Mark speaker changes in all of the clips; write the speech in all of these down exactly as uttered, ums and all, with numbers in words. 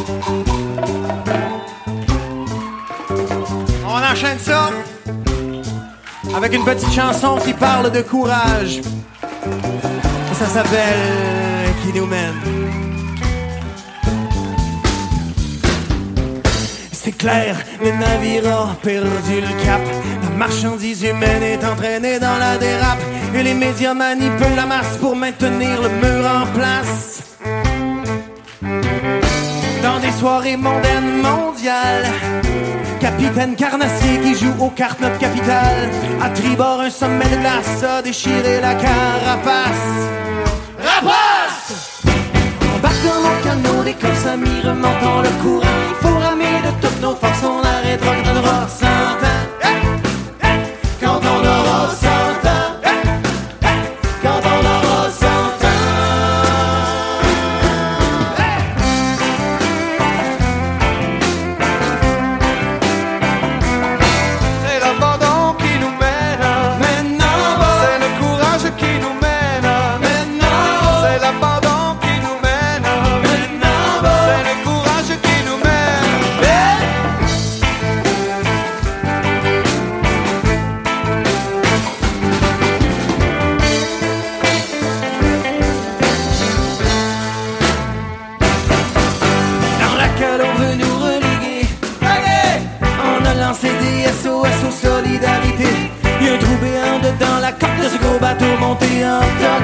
Speaker 1: On enchaîne ça avec une petite chanson qui parle de courage. Ça s'appelle Qui nous mène. C'est clair, le navire a perdu le cap. La marchandise humaine est entraînée dans la dérape. Et les médias manipulent la masse pour maintenir le mur en place. Dans des soirées mondaines mondiales, Capitaine Carnassier qui joue aux cartes notre capitale. À tribord un sommet de glace a déchiré la carapace. Rapace! Embarque dans mon canot, des corses amis, remontons le courant. Il faut ramer de toutes nos forces, on arrêtera quand on aura cent ans. Quand on aura cent ans. Quand on aura cent ans.
Speaker 2: C'est l'abandon qui nous mène.
Speaker 1: Maintenant,
Speaker 2: C'est le courage qui nous mène.
Speaker 1: maintenant,
Speaker 2: C'est l'abandon qui nous mène.
Speaker 1: maintenant,
Speaker 2: C'est le courage qui nous mène.
Speaker 1: dans laquelle on veut nous reléguer. On a lancé des S O S aux solidarités. Y'a un trou béant dedans la coque de ce gros bateau monté en toc.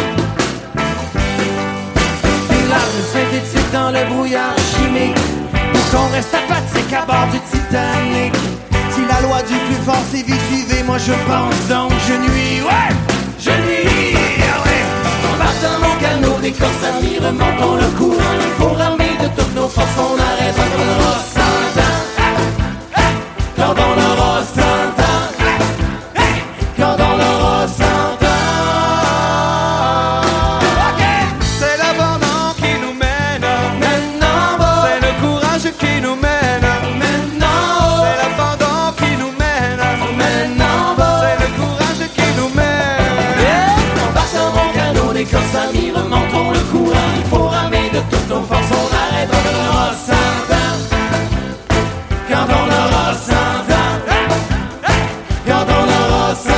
Speaker 1: Des larmes synthétiques dans le brouillard chimique. Pour qu'on reste apathique à bord du Titanic. Si la loi du plus fort c'est vite suivez, moi je pense donc je nuis. Ouais, je nuis. Ah ouais. On va dans mon canot, des corses amis, remontons le courant. Il faut ramer de toutes nos forces, on arrête quand on aura cent ans. Quand on aura cent ans. Quand on aura cent ans.
Speaker 2: C'est l'abandon qui nous mène.
Speaker 1: Maintenant,
Speaker 2: C'est le courage qui nous mène.
Speaker 1: maintenant,
Speaker 2: C'est l'abandon qui nous mène.
Speaker 1: maintenant,
Speaker 2: C'est le courage qui nous mène.
Speaker 1: on va sur mon canot, des corses amis, remontons le courant. Il faut ramer de toutes nos forces, on arrête quand on aura cent ans. Quand on aura cent ans. Quand on aura cent ans.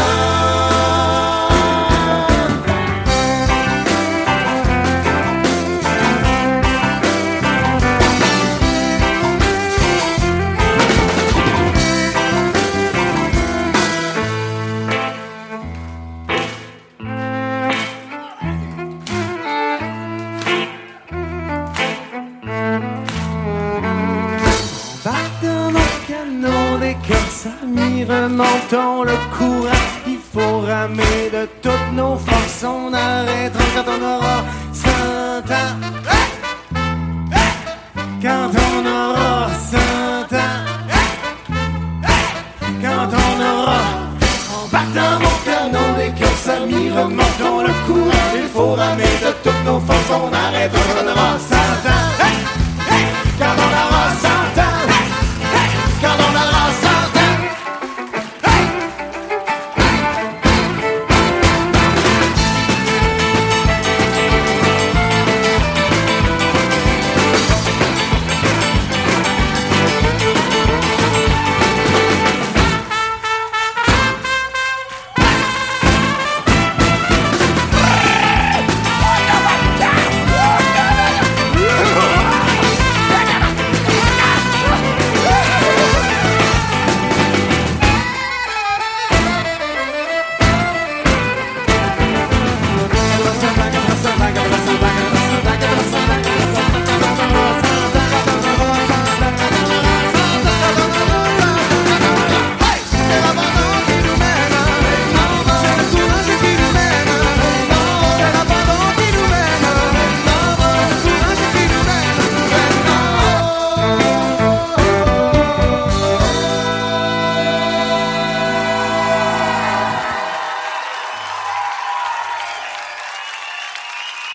Speaker 1: Embarque dans mon canot, des corses amis, remontons le courant. Il faut ramer de toutes nos forces, on arrêtera quand on aura cent ans. Quand on aura cent ans. Quand on aura. Embarque dans mon canot, des corses amis, remontons le courant. Il faut ramer de toutes nos forces, on arrêtera quand on aura cent ans.